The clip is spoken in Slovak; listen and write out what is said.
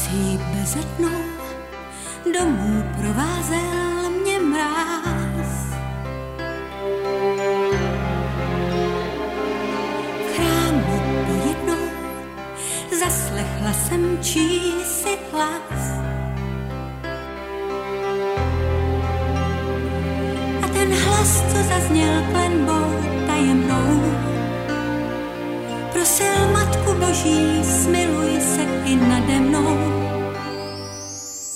Nocí beze dnu domů provázel mě mráz. V chrámu pojednou zaslechla jsem čísi hlas. A ten hlas, co zazněl klenbou tajemnou, prosil Matku Boží, smiluj se i nade mnou.